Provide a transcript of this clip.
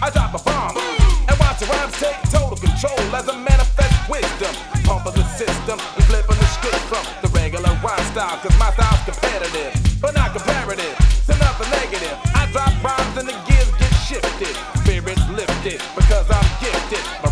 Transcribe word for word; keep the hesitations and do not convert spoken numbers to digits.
I drop a bomb and watch the rhymes take total control as I manifest wisdom. Pumping the system and flipping the script from the regular rhyme style, cause my style's competitive, but not comparative to nothing negative. I drop rhymes and the gears get shifted, spirits lifted, because I'm gifted.